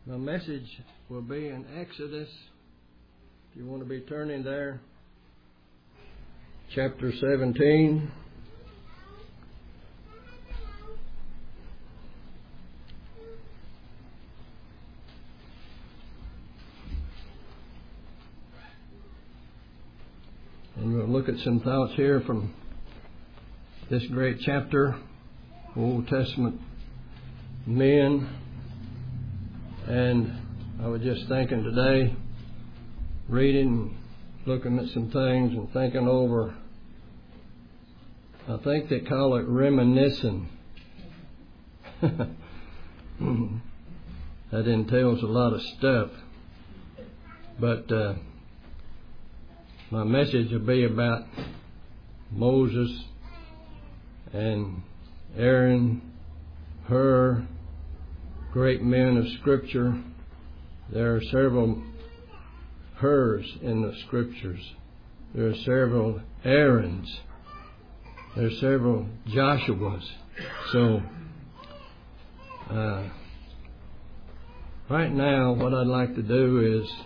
My message will be in Exodus, if you want to be turning there, chapter 17. And we'll look at some thoughts here from this great chapter, Old Testament men. And I was just thinking today, reading, looking at some things and thinking over, I think they call it reminiscing. That entails a lot of stuff. But my message will be about Moses and Aaron, Hur, great men of Scripture. There are several Hurs in the Scriptures. There are several Aarons. There are several Joshuas. So, right now, what I'd like to do is,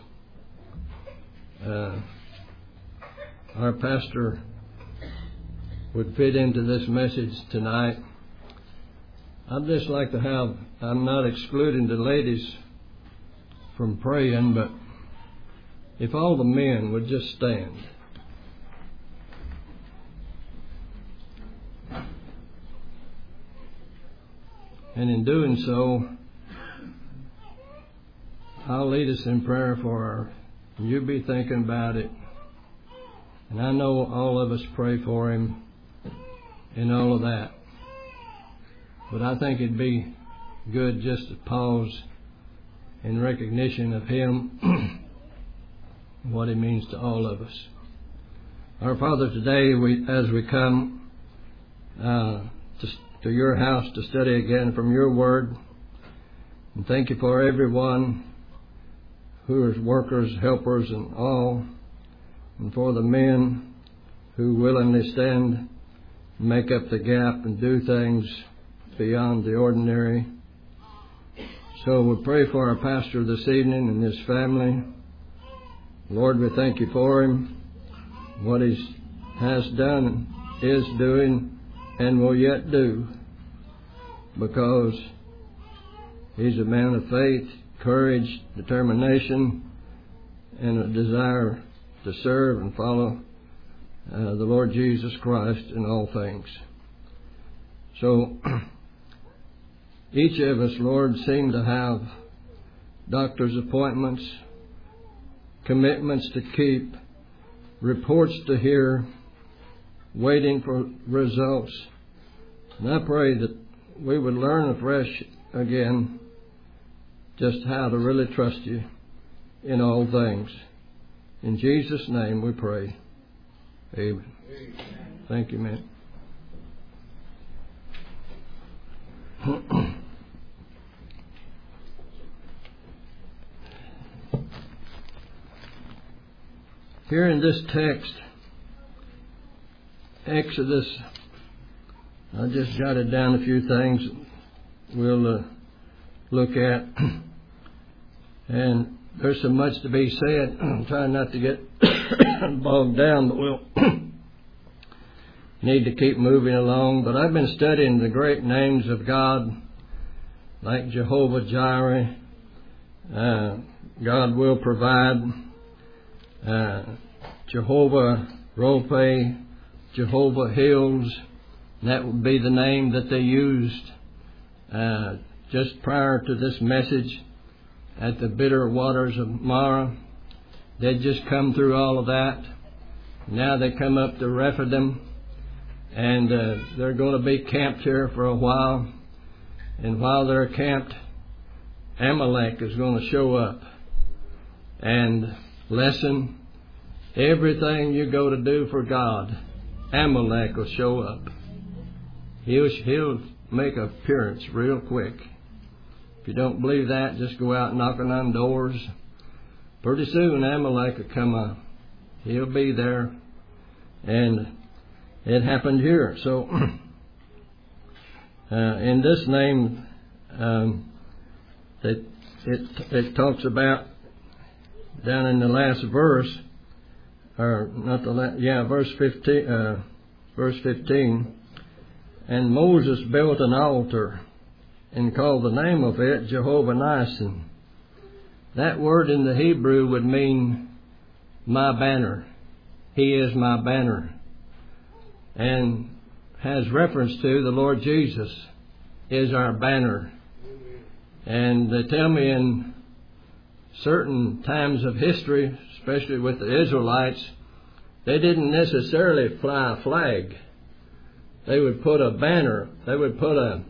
our pastor would fit into this message tonight. I'd just like to have, I'm not excluding the ladies from praying, but if all the men would just stand. And in doing so, I'll lead us in prayer for her. You be thinking about it. And I know all of us pray for him and all of that. But I think it'd be good just to pause in recognition of him, what he means to all of us. Our Father, today, as we come to your house to study again from your word, and thank you for everyone who is workers, helpers, and all, and for the men who willingly stand and make up the gap and do things beyond the ordinary. So we pray for our pastor this evening and his family. Lord, we thank you for him, what he has done, is doing, and will yet do, because he's a man of faith, courage, determination, and a desire to serve and follow the Lord Jesus Christ in all things. So, each of us, Lord, seem to have doctor's appointments, commitments to keep, reports to hear, waiting for results. And I pray that we would learn afresh again just how to really trust you in all things. In Jesus' name we pray. Amen. Thank you, man. Here in this text, Exodus, I just jotted down a few things we'll look at. And there's so much to be said. I'm trying not to get bogged down, but we'll need to keep moving along. But I've been studying the great names of God, like Jehovah Jireh, God will provide, Jehovah Rophe, Jehovah Hills. That would be the name that they used just prior to this message at the bitter waters of Marah. They'd just come through all of that. Now they come up to Rephidim, and they're going to be camped here for a while. And while they're camped, Amalek is going to show up. And listen, everything you go to do for God, Amalek will show up. He'll make an appearance real quick. If you don't believe that, just go out knocking on doors. Pretty soon Amalek will come up. He'll be there. And it happened here. So, in this name, that it talks about down in the last verse, or not the last, verse 15. And Moses built an altar and called the name of it Jehovah Nissi. That word in the Hebrew would mean my banner. He is my banner. And has reference to the Lord Jesus is our banner. And they tell me in certain times of history, especially with the Israelites, they didn't necessarily fly a flag. They would put a banner. They would put a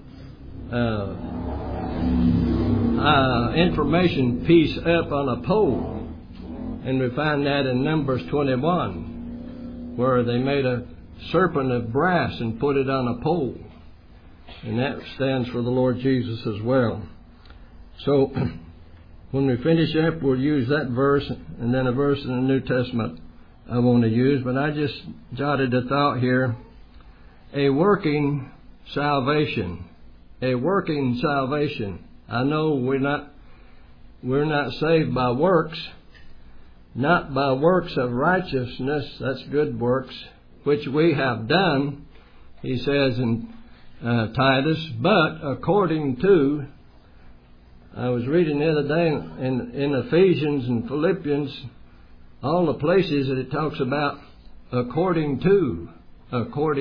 information piece up on a pole. And we find that in Numbers 21, where they made a serpent of brass and put it on a pole. And that stands for the Lord Jesus as well. So when we finish up, we'll use that verse and then a verse in the New Testament I want to use. But I just jotted a thought here. A working salvation. A working salvation. I know we're not saved by works, not by works of righteousness, that's good works, which we have done, he says in Titus, but according to, I was reading the other day in Ephesians and Philippians, all the places that it talks about according to, over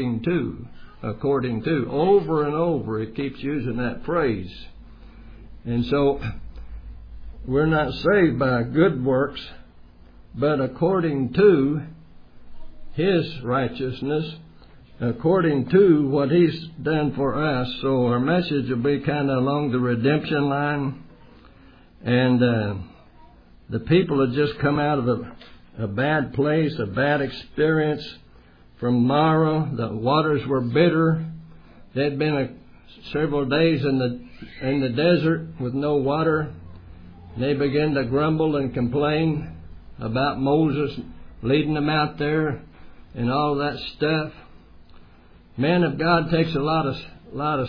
and over, it keeps using that phrase. And so, we're not saved by good works, but according to His righteousness, according to what He's done for us. So our message will be kind of along the redemption line. And the people had just come out of a bad place, a bad experience from Mara. The waters were bitter. They'd been several days in the desert with no water. They began to grumble and complain about Moses leading them out there and all that stuff. Man of God takes a lot of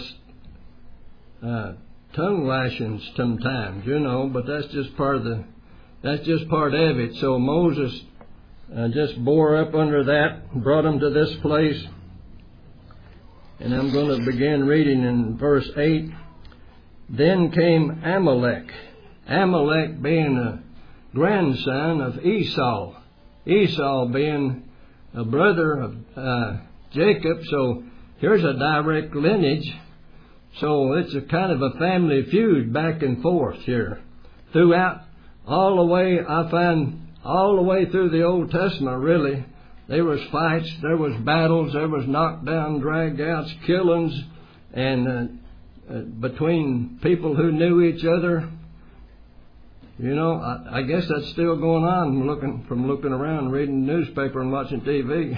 tongue lashings sometimes, but that's just part of it. So Moses just bore up under that, brought them to this place. And I'm going to begin reading in verse 8. Then came Amalek. Amalek being a grandson of Esau. Esau being a brother of Jacob. So here's a direct lineage. So it's a kind of a family feud back and forth here. Throughout, all the way through the Old Testament, really, there was fights, there was battles, there was knockdown, drag-outs, killings, and between people who knew each other. I guess that's still going on from looking around, reading the newspaper and watching TV.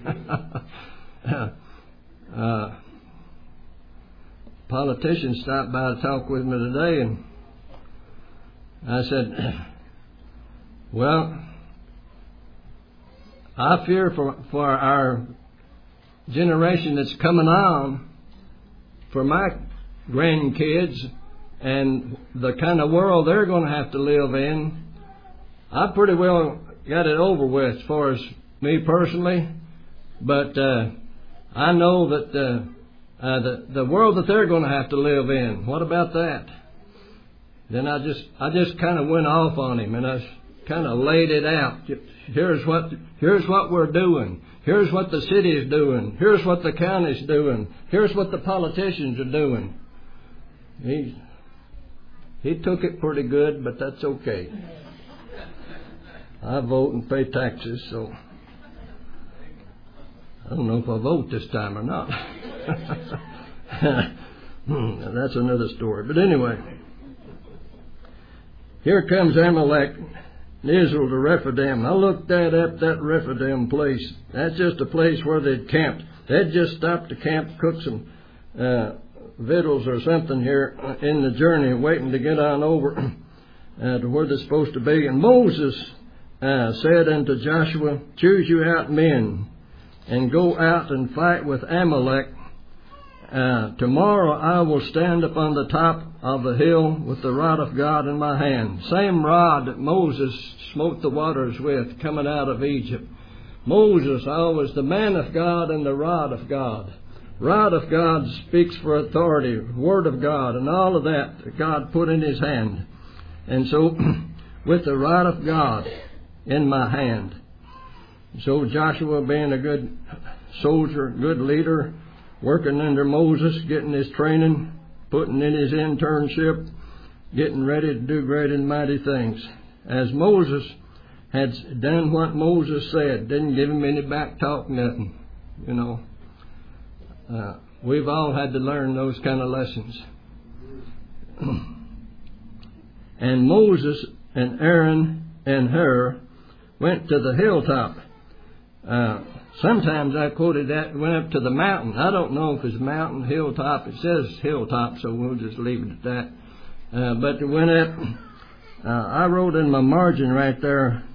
Politician stopped by to talk with me today, and I said, well, I fear for our generation that's coming on, for my grandkids, and the kind of world they're going to have to live in. I pretty well got it over with as far as me personally, but I know that the world that they're going to have to live in, what about that? Then I just kind of went off on him, and I kind of laid it out. Here's what we're doing. Here's what the city is doing. Here's what the county's doing. Here's what the politicians are doing. He took it pretty good, but that's okay. I vote and pay taxes, so I don't know if I vote this time or not. That's another story. But anyway, here comes Amalek and Israel to Rephidim. I looked that up, that Rephidim place. That's just a place where they'd camped. They'd just stopped to camp, cook some victuals or something here in the journey, waiting to get on over to where they're supposed to be. And Moses said unto Joshua, choose you out men, and go out and fight with Amalek. tomorrow I will stand upon the top of the hill with the rod of God in my hand. Same rod that Moses smote the waters with coming out of Egypt. Moses always the man of God and the rod of God. Rod of God speaks for authority, word of God, and all of that God put in his hand. And so, with the rod of God in my hand. So Joshua, being a good soldier, good leader, working under Moses, getting his training, putting in his internship, getting ready to do great and mighty things. As Moses had done what Moses said, didn't give him any back talk, nothing, you know. We've all had to learn those kind of lessons. And Moses and Aaron and Hur went to the hilltop. Sometimes I quoted that, went up to the mountain. I don't know if it's mountain, hilltop. It says hilltop, so we'll just leave it at that. But they went up. I wrote in my margin right there,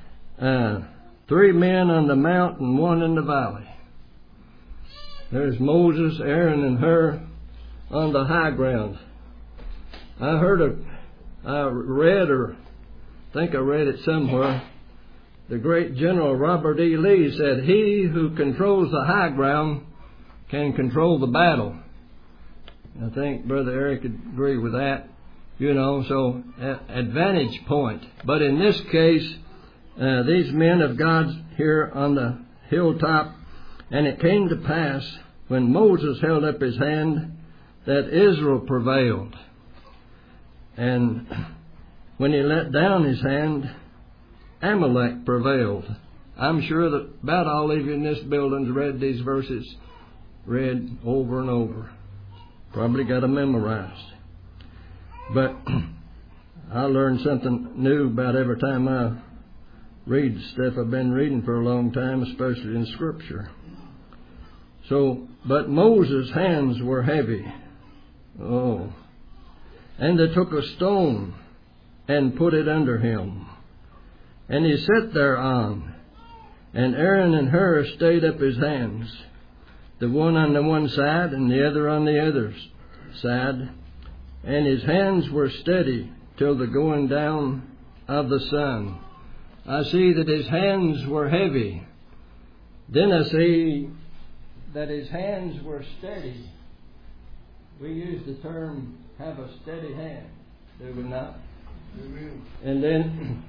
3 men on the mountain, 1 in the valley. There's Moses, Aaron, and Hur on the high ground. I read it somewhere, the great General Robert E. Lee said, "He who controls the high ground can control the battle." I think Brother Eric could agree with that. You know, so advantage point. But in this case, these men of God here on the hilltop, and it came to pass when Moses held up his hand that Israel prevailed. And when he let down his hand, Amalek prevailed. I'm sure that about all of you in this building's read these verses, read over and over. Probably got them memorized. But I learn something new about every time I read stuff I've been reading for a long time, especially in Scripture. So, but Moses' hands were heavy. Oh. And they took a stone and put it under him. And he sat thereon. And Aaron and Hur stayed up his hands, the one on the one side and the other on the other side. And his hands were steady till the going down of the sun. I see that his hands were heavy. Then I see that his hands were steady. We use the term, have a steady hand, do we not? And then,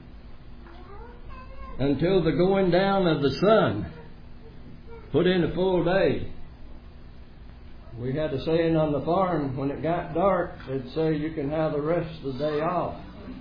until the going down of the sun, put in a full day. We had a saying on the farm, when it got dark, they'd say, "You can have the rest of the day off."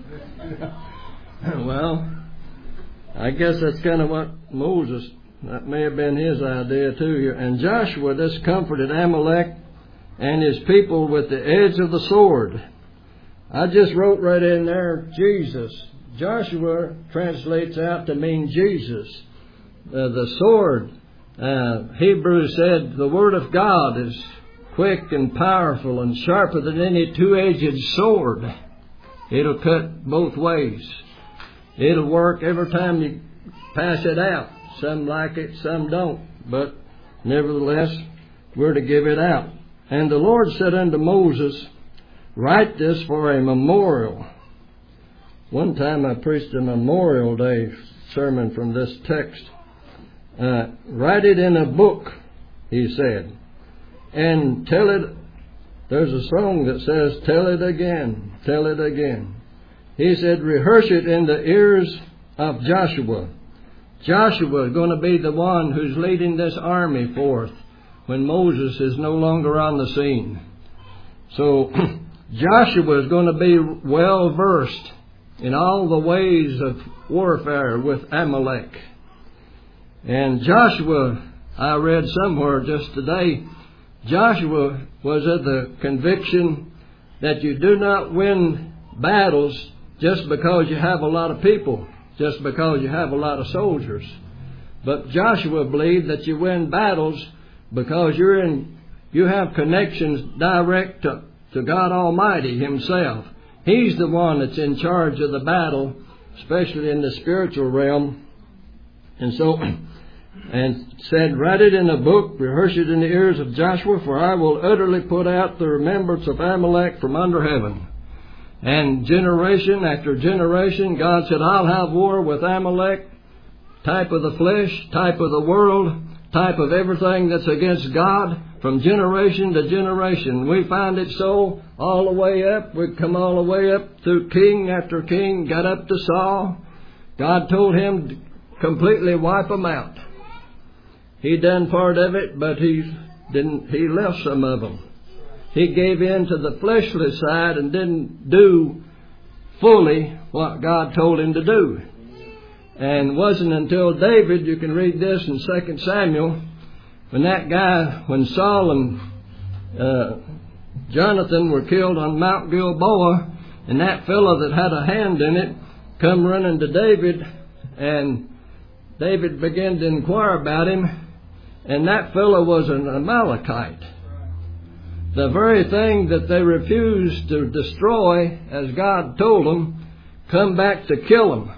Well, I guess that's kind of what Moses, that may have been his idea too. And Joshua just comforted Amalek and his people with the edge of the sword. I just wrote right in there, Jesus. Joshua translates out to mean Jesus. The sword, Hebrews said, the Word of God is quick and powerful and sharper than any two-edged sword. It'll cut both ways. It'll work every time you pass it out. Some like it, some don't. But nevertheless, we're to give it out. And the Lord said unto Moses, "Write this for a memorial." One time I preached a Memorial Day sermon from this text. "Write it in a book," he said, "and tell it." There's a song that says, "Tell it again, tell it again." He said, "Rehearse it in the ears of Joshua." Joshua is going to be the one who's leading this army forth when Moses is no longer on the scene. So Joshua is going to be well versed in all the ways of warfare with Amalek. And Joshua, I read somewhere just today, Joshua was of the conviction that you do not win battles just because you have a lot of people, just because you have a lot of soldiers. But Joshua believed that you win battles because you have connections direct to God Almighty Himself. He's the one that's in charge of the battle, especially in the spiritual realm. And so and said, "Write it in a book, rehearse it in the ears of Joshua, for I will utterly put out the remembrance of Amalek from under heaven." And generation after generation, God said, "I'll have war with Amalek," type of the flesh, type of the world, type of everything that's against God, from generation to generation. We find it so all the way up. We come all the way up through king after king, got up to Saul. God told him to completely wipe them out. He done part of it, but he left some of them. He gave in to the fleshly side and didn't do fully what God told him to do. And it wasn't until David, you can read this in 2 Samuel, when Saul and Jonathan were killed on Mount Gilboa, and that fellow that had a hand in it come running to David, and David began to inquire about him, and that fellow was an Amalekite. The very thing that they refused to destroy, as God told them, come back to kill them.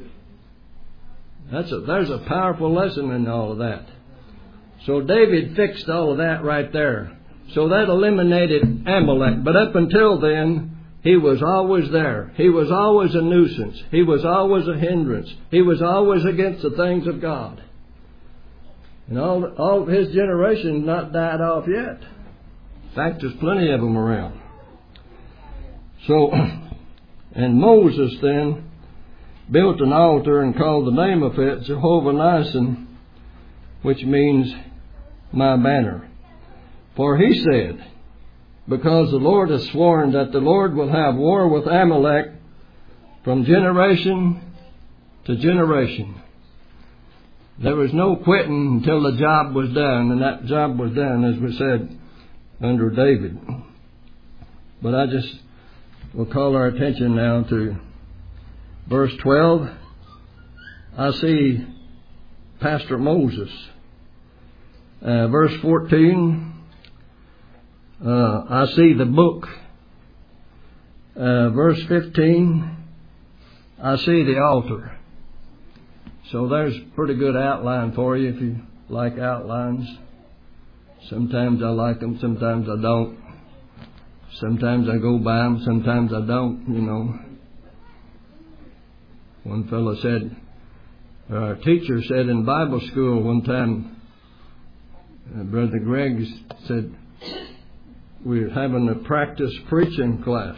There's a powerful lesson in all of that. So David fixed all of that right there. So that eliminated Amalek. But up until then, he was always there. He was always a nuisance. He was always a hindrance. He was always against the things of God. And all of his generation not died off yet. In fact, there's plenty of them around. So, and Moses then built an altar and called the name of it Jehovah Nissi, which means my banner. For he said, because the Lord has sworn that the Lord will have war with Amalek from generation to generation. There was no quitting until the job was done, and that job was done, as we said, under David. But I just will call our attention now to verse 12. I see Pastor Moses. Verse 14, I see the book. Verse 15, I see the altar. So there's a pretty good outline for you if you like outlines. Sometimes I like them, sometimes I don't. Sometimes I go by them, sometimes I don't, you know. One fellow said, our teacher said in Bible school one time, Brother Greg said, we're having a practice preaching class.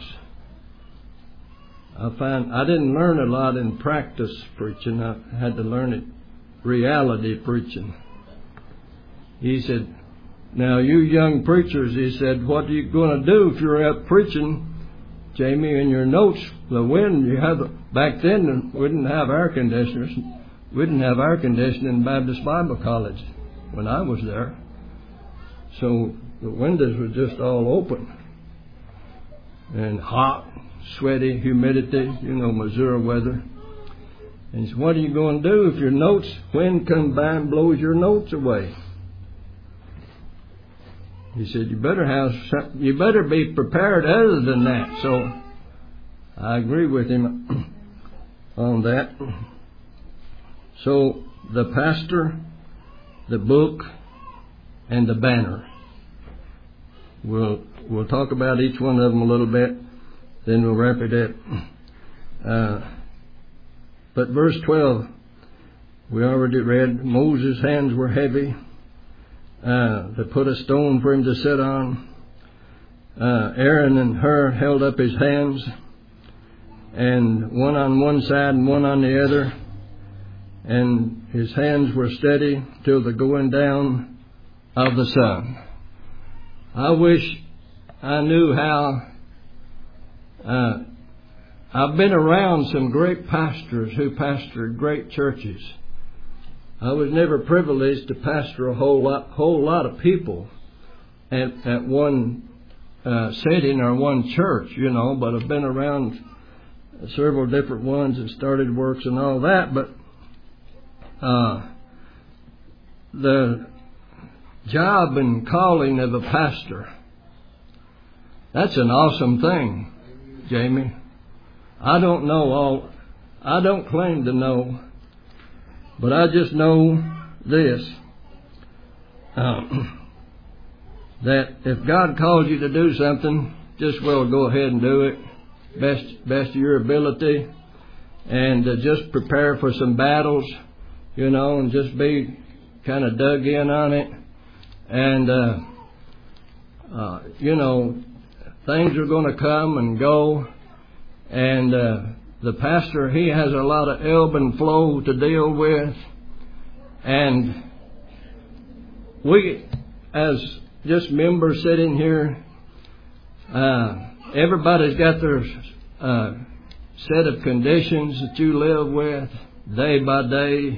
I didn't learn a lot in practice preaching. I had to learn it reality preaching. He said, now you young preachers, he said, what are you going to do if you're out preaching, Jamie, in your notes, the wind you have, back then we didn't have air conditioners. We didn't have air conditioning in Baptist Bible College when I was there. So the windows were just all open. And hot, sweaty, humidity, Missouri weather. And he said, what are you going to do if your notes, wind comes by and blows your notes away? He said, you better be prepared other than that. So I agree with him on that. So the pastor, the book, and the banner. We'll talk about each one of them a little bit, then we'll wrap it up. But verse 12, we already read, Moses' hands were heavy. They put a stone for him to sit on. Aaron and Hur held up his hands, and one on one side and one on the other. And his hands were steady till the going down of the sun. I wish I knew how. I've been around some great pastors who pastored great churches. I was never privileged to pastor a whole lot of people at one setting or one church, but I've been around several different ones and started works and all that. But the job and calling of a pastor, that's an awesome thing, Jamie. I don't claim to know, but I just know this, that if God calls you to do something, just go ahead and do it, best of your ability, and just prepare for some battles, and just be kind of dug in on it, and things are going to come and go, and the pastor, he has a lot of ebb and flow to deal with, and we, as just members sitting here, everybody's got their set of conditions that you live with day by day,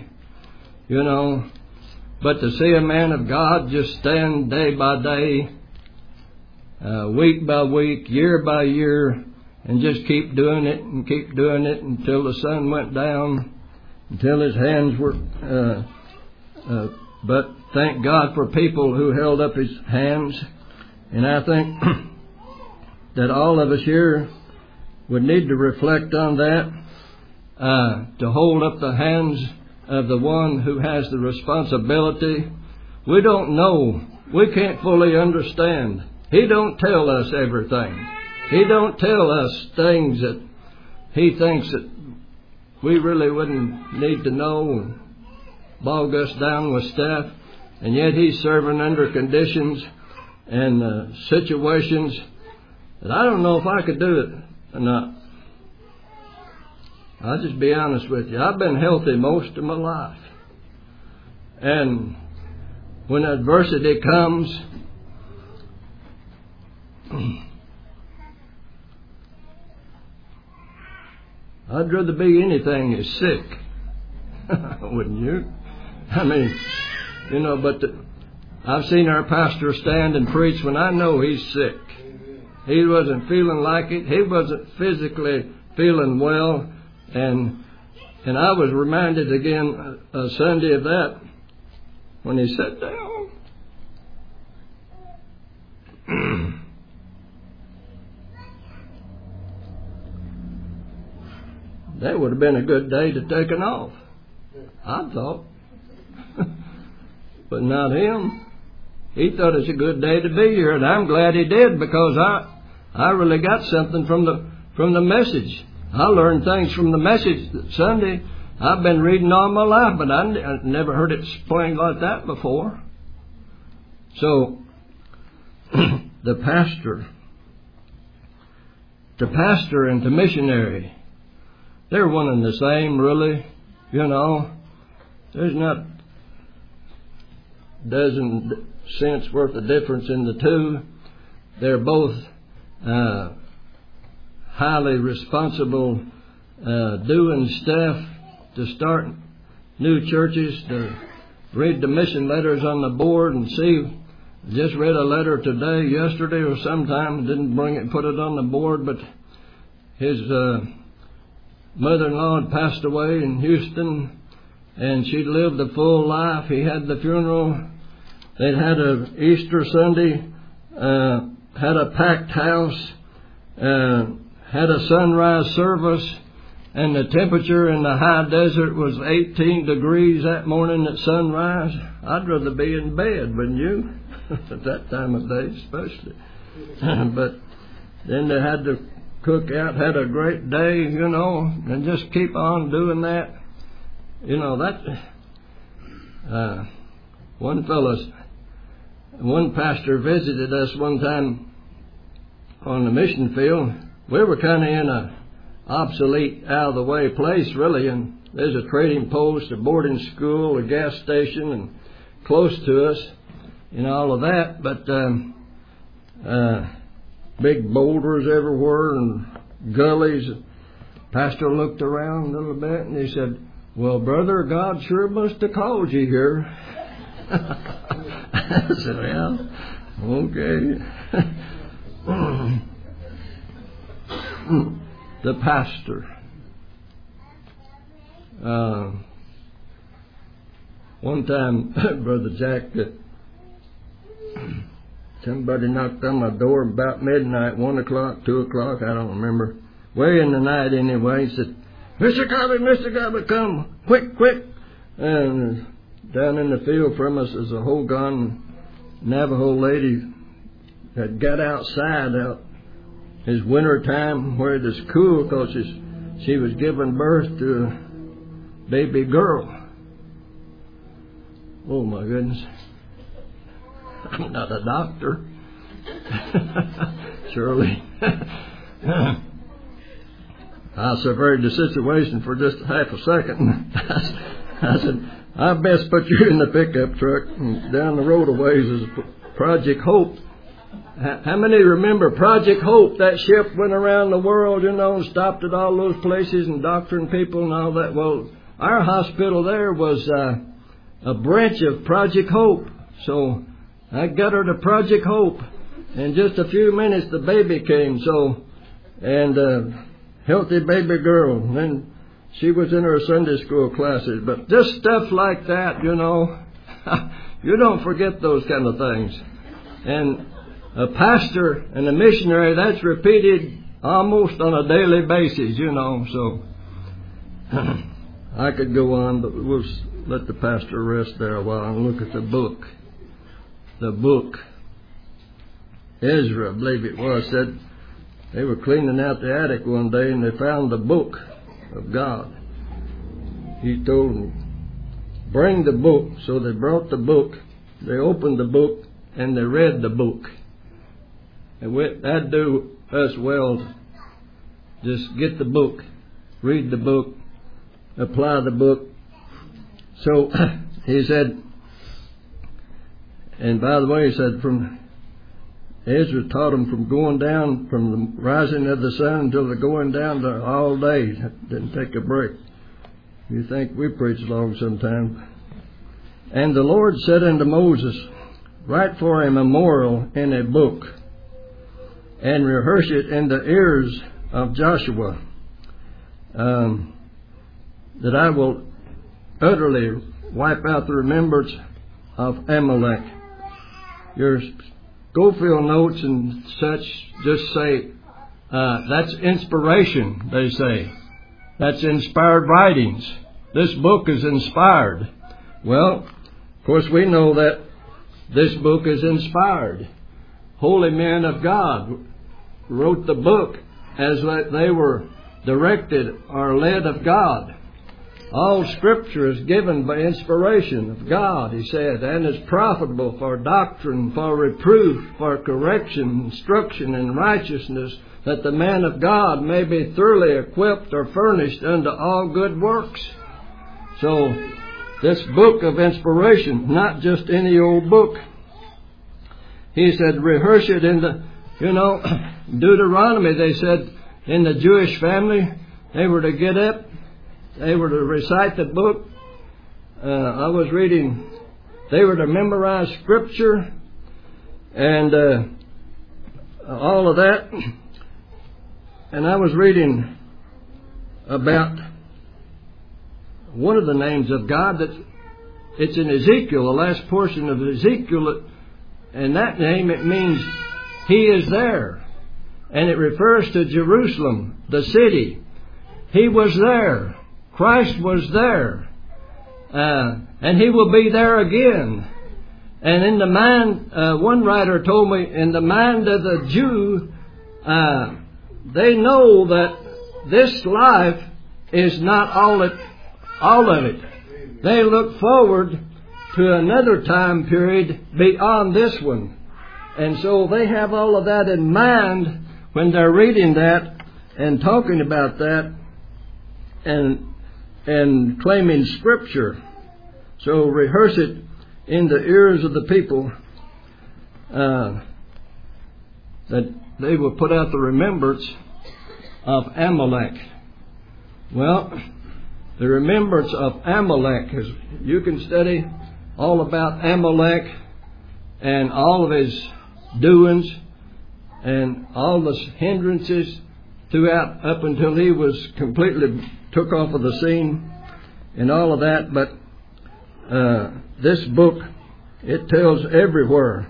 but to see a man of God just stand day by day, week by week, year by year, and just keep doing it until the sun went down, until his hands were, but thank God for people who held up his hands. And I think that all of us here would need to reflect on that, to hold up the hands of the one who has the responsibility. We don't know. We can't fully understand. He don't tell us everything. He don't tell us things that he thinks that we really wouldn't need to know and bog us down with stuff. And yet he's serving under conditions and situations that I don't know if I could do it or not. I'll just be honest with you. I've been healthy most of my life. And when adversity comes, I'd rather be anything as sick. Wouldn't you? I mean, but I've seen our pastor stand and preach when I know he's sick. He wasn't feeling like it. He wasn't physically feeling well. And I was reminded again Sunday of that when he sat down. That would have been a good day to take an off, I thought. But not him. He thought it's a good day to be here, and I'm glad he did, because I really got something from the message. I learned things from the message that Sunday. I've been reading all my life, but I never heard it explained like that before. So, the pastor and the missionary, they're one and the same, really. There's not a dozen cents worth of difference in the two. They're both highly responsible, doing stuff to start new churches, to read the mission letters on the board and see. Just read a letter yesterday or sometime, didn't bring it and put it on the board, but his mother-in-law had passed away in Houston, and she'd lived a full life. He had the funeral. They'd had a Easter Sunday, had a packed house, had a sunrise service, and the temperature in the high desert was 18 degrees that morning at sunrise. I'd rather be in bed, wouldn't you? At that time of day especially. But then they had to cook out, had a great day, and just keep on doing that. One pastor visited us one time on the mission field. We were kind of in a obsolete, out-of-the-way place, really, and there's a trading post, a boarding school, a gas station, and close to us, and all of that, but big boulders everywhere and gullies. Pastor looked around a little bit, and he said, "Well, brother, God sure must have called you here." I said, "Well, okay." The pastor. One time, Brother Jack, somebody knocked on my door about midnight, 1 o'clock, 2 o'clock, I don't remember. Way in the night anyway. He said, Mr. Cobby, come, quick. And down in the field from us is a Hogan Navajo lady that got outside out his winter time where it is cool because she was giving birth to a baby girl. Oh my goodness. I'm not a doctor. Surely. I surveyed the situation for just half a second. I said, I best put you in the pickup truck and down the road a ways is Project Hope. How many remember Project Hope? That ship went around the world, and stopped at all those places and doctoring people and all that. Well, our hospital there was a branch of Project Hope. So I got her to Project Hope. In just a few minutes, the baby came. Healthy baby girl. And then she was in her Sunday school classes. But just stuff like that, you don't forget those kind of things. And a pastor and a missionary, that's repeated almost on a daily basis, So I could go on, but we'll let the pastor rest there a while and look at the book. The book. Ezra, I believe it was, said they were cleaning out the attic one day and they found the book of God. He told them, bring the book. So they brought the book, they opened the book, and they read the book. And that'd do us well. Just get the book, read the book, apply the book. So he said, and by the way, he said, Ezra taught them from going down, from the rising of the sun until the going down to all day. Didn't take a break. You think we preach long sometimes. And the Lord said unto Moses, write for a memorial in a book, and rehearse it in the ears of Joshua, that I will utterly wipe out the remembrance of Amalek. Your Schofield notes and such just say, that's inspiration, they say. That's inspired writings. This book is inspired. Well, of course we know that this book is inspired. Holy men of God wrote the book as they were directed or led of God. All Scripture is given by inspiration of God, he said, and is profitable for doctrine, for reproof, for correction, instruction in righteousness, that the man of God may be thoroughly equipped or furnished unto all good works. So, this book of inspiration, not just any old book. He said, rehearse it in the, Deuteronomy, they said, in the Jewish family, they were to get up, they were to recite the book. I was reading, they were to memorize Scripture and all of that. And I was reading about one of the names of God that it's in Ezekiel, the last portion of Ezekiel, and that name, it means He is there. And it refers to Jerusalem, the city. He was there. Christ was there. And He will be there again. And in the mind, one writer told me, in the mind of the Jew, they know that this life is not all of it. They look forward to another time period beyond this one. And so they have all of that in mind when they're reading that and talking about that and claiming Scripture. So rehearse it in the ears of the people, that they will put out the remembrance of Amalek. Well, the remembrance of Amalek is, you can study all about Amalek and all of his doings and all the hindrances throughout up until he was completely took off of the scene and all of that. But this book, it tells everywhere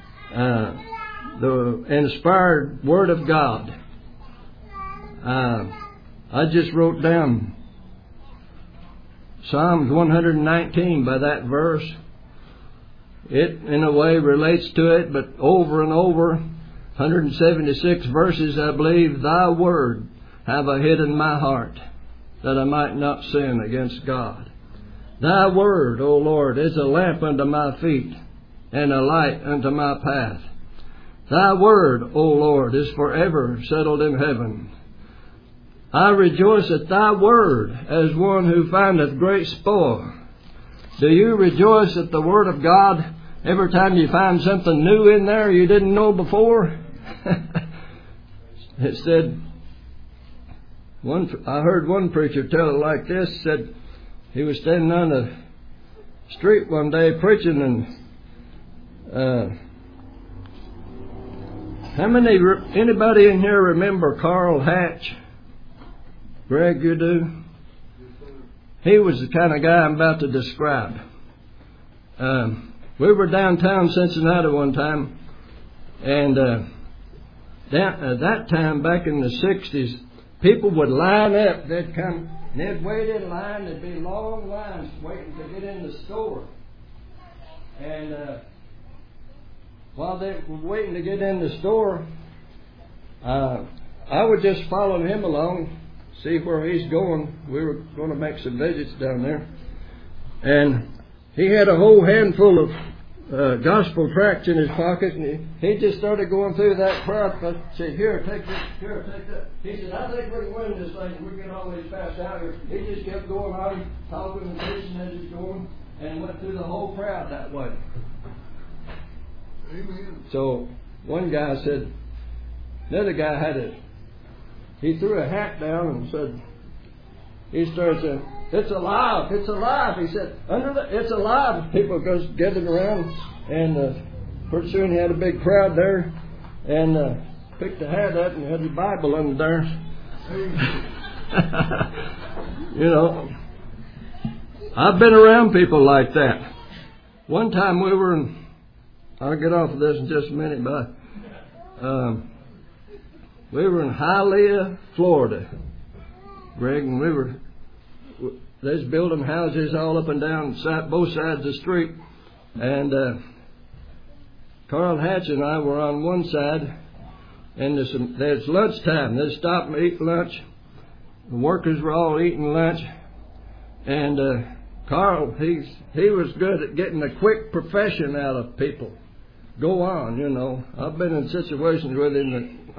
the inspired Word of God. I just wrote down Psalms 119 by that verse. It, in a way, relates to it, but over and over, 176 verses, I believe, Thy word have I hid in my heart, that I might not sin against God. Thy word, O Lord, is a lamp unto my feet, and a light unto my path. Thy word, O Lord, is forever settled in heaven. I rejoice at Thy word as one who findeth great spoil. Do you rejoice at the word of God every time you find something new in there you didn't know before? It said, I heard one preacher tell it like this, said he was standing on the street one day preaching, and anybody in here remember Carl Hatch? Greg, you do? He was the kind of guy I'm about to describe. We were downtown Cincinnati one time, and at that time, back in the 60s, people would line up. They'd come, and they'd wait in line. There'd be long lines waiting to get in the store. And while they were waiting to get in the store, I would just follow him along, see where he's going. We were going to make some visits down there. And he had a whole handful of gospel tracts in his pocket, and he just started going through that crowd. I said, here, take this, here, take that. He said, I think we can win this thing. We get all these passed out here. He just kept going on, talking and preaching as he's going, and went through the whole crowd that way. Amen. So one guy said, another guy he threw a hat down and said, he started saying, it's alive, it's alive. He said, it's alive. People goes gathered around, and pretty soon he had a big crowd there, and picked the hat up and had the Bible under there. You know, I've been around people like that. One time we were in, I'll get off of this in just a minute, but we were in Hialeah, Florida, Greg, and they was building houses all up and down both sides of the street. And Carl Hatch and I were on one side, and there's lunchtime. They stopped and eat lunch. The workers were all eating lunch. And Carl, he was good at getting a quick profession out of people. Go on, you know. I've been in situations with him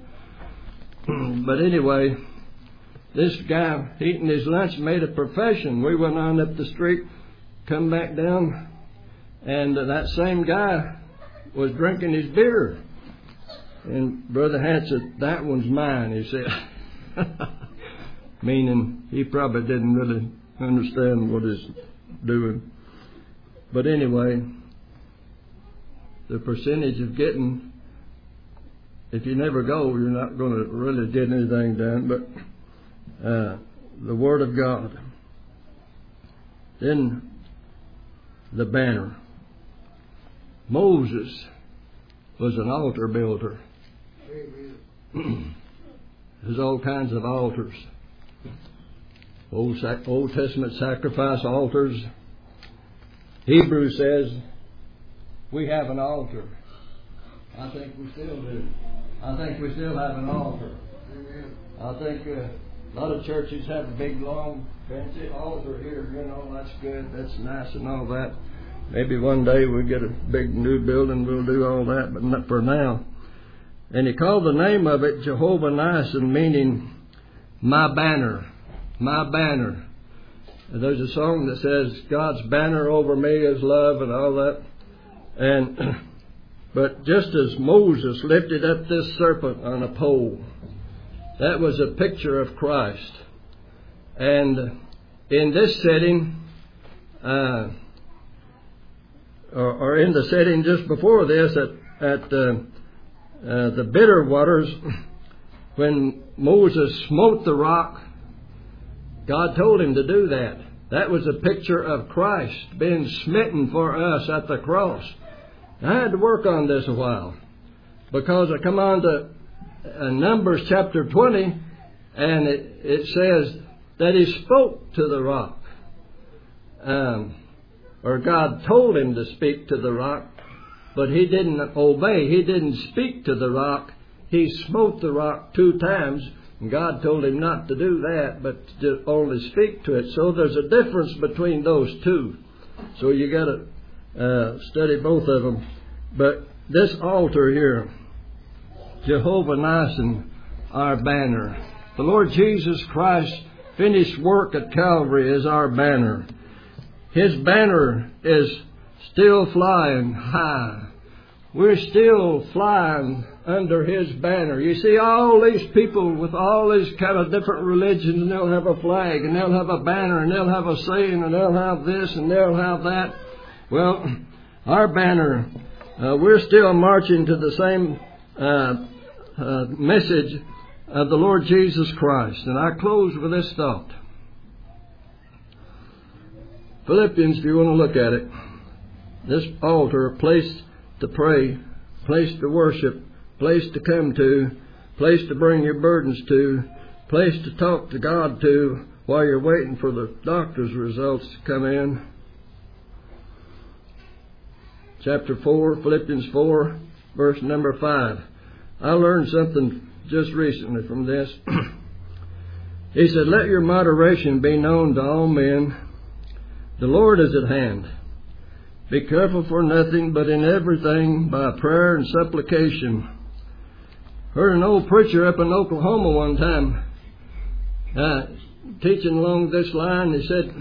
but anyway, this guy eating his lunch made a profession. We went on up the street, come back down, and that same guy was drinking his beer. And Brother Hatch said, that one's mine, he said. Meaning he probably didn't really understand what he's doing. But anyway, the percentage of getting, if you never go, you're not going to really get anything done. But the Word of God. Then the banner. Moses was an altar builder. There's all kinds of altars. Old Testament sacrifice altars. Hebrews says we have an altar. I think we still do. I think we still have an altar. Amen. I think a lot of churches have a big, long, fancy altar here. You know, that's good. That's nice and all that. Maybe one day we'll get a big new building. We'll do all that, but not for now. And he called the name of it Jehovah Nissi, meaning my banner. My banner. And there's a song that says, God's banner over me is love and all that. And but just as Moses lifted up this serpent on a pole, that was a picture of Christ. And in this setting, or in the setting just before this, at the bitter waters, when Moses smote the rock, God told him to do that. That was a picture of Christ being smitten for us at the cross. I had to work on this a while, because I come on to Numbers chapter 20, and it says that he spoke to the rock. or God told him to speak to the rock, but he didn't obey. He didn't speak to the rock. He smote the rock 2 times, and God told him not to do that, but to only speak to it. So there's a difference between those two. So you got to study both of them. But this altar here, Jehovah Nissi, our banner. The Lord Jesus Christ finished work at Calvary as our banner. His banner is still flying high. We're still flying under His banner. You see, all these people with all these kind of different religions, and they'll have a flag, and they'll have a banner, and they'll have a saying, and they'll have this, and they'll have that. Well, our banner, we're still marching to the same message of the Lord Jesus Christ. And I close with this thought. Philippians, if you want to look at it, this altar, a place to pray, place to worship, place to come to, place to bring your burdens to, place to talk to God to while you're waiting for the doctor's results to come in. Chapter 4, Philippians 4, verse number 5. I learned something just recently from this. He said, "Let your moderation be known to all men. The Lord is at hand. Be careful for nothing, but in everything by prayer and supplication." Heard an old preacher up in Oklahoma one time teaching along this line. He said,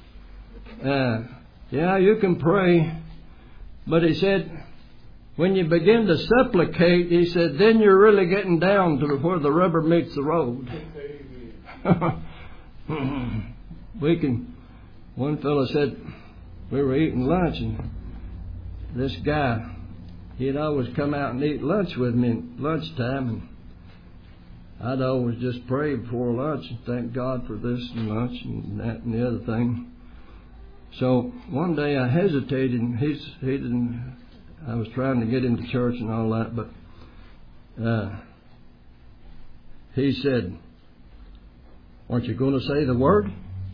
yeah, you can pray, but he said, when you begin to supplicate, he said, then you're really getting down to where the rubber meets the road. One fellow said, we were eating lunch, and this guy, he'd always come out and eat lunch with me at lunchtime, and I'd always just pray before lunch and thank God for this and lunch and that and the other thing. So one day I hesitated, and he didn't. I was trying to get him to church and all that, but he said, "Aren't you going to say the word?"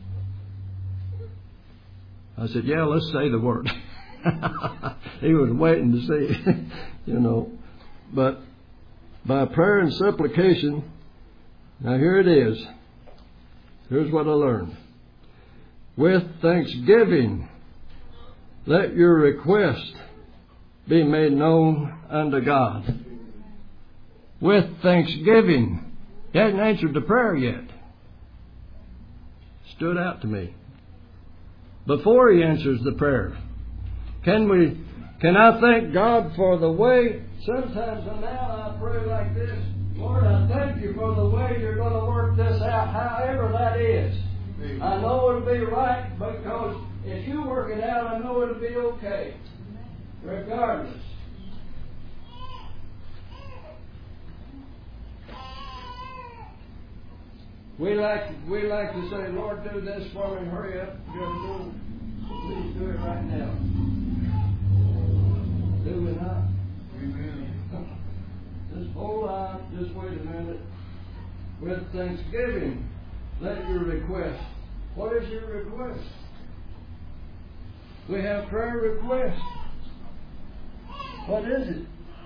I said, "Yeah, let's say the word." He was waiting to see, But by prayer and supplication, now here it is. Here's what I learned. With thanksgiving, let your request be made known unto God. With thanksgiving. He hasn't answered the prayer yet. Stood out to me. Before He answers the prayer, can I thank God for the way? Sometimes now I pray like this: Lord, I thank you for the way you're going to work this out, however that is. I know it'll be right, because if you work it out, I know it'll be okay. Regardless. We like to say, Lord, do this for me, hurry up, please do it right now. Do we not? Just hold on, just wait a minute. With thanksgiving, let your request. What is your request? We have prayer requests. What is it?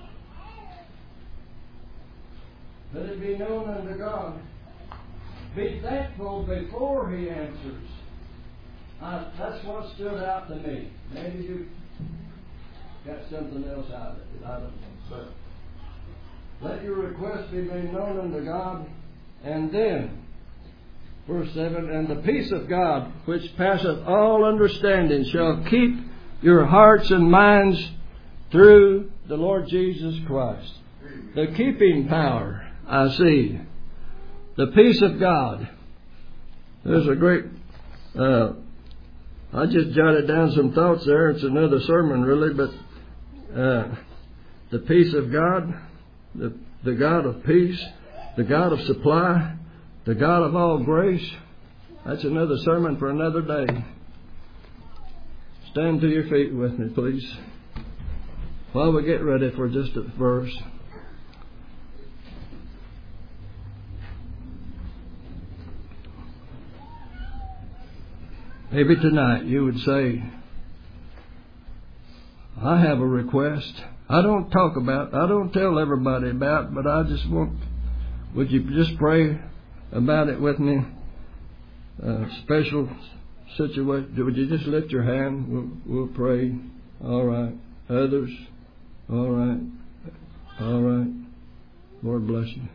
Let it be known unto God. Be thankful before He answers. That's what stood out to me. Maybe you got something else out of it. I don't know. But let your request be made known unto God. And then, verse 7, and the peace of God, which passeth all understanding, shall keep your hearts and minds through the Lord Jesus Christ. The keeping power, I see. The peace of God. There's a great... I just jotted down some thoughts there. It's another sermon, really, but the peace of God, the God of peace, the God of supply, the God of all grace. That's another sermon for another day. Stand to your feet with me, please, while we get ready for just a verse. maybe tonight you would say, I have a request. I don't tell everybody about, but I just would you just pray about it with me? Special situation. Would you just lift your hand? We'll pray. All right. Others? All right. All right. Lord bless you.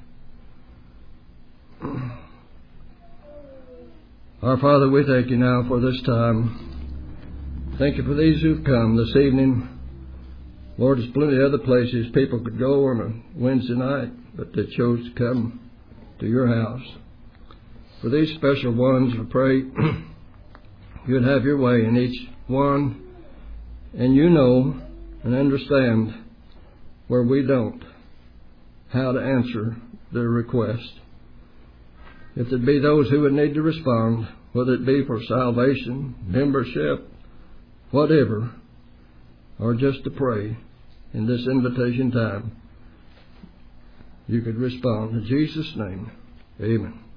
Our Father, we thank you now for this time. Thank you for these who've come this evening. Lord, there's plenty of other places people could go on a Wednesday night, but they chose to come to your house. For these special ones, I pray you'd have your way in each one, and you know and understand where we don't, how to answer their request. If there be those who would need to respond, whether it be for salvation, membership, whatever, or just to pray in this invitation time, you could respond. In Jesus' name, amen.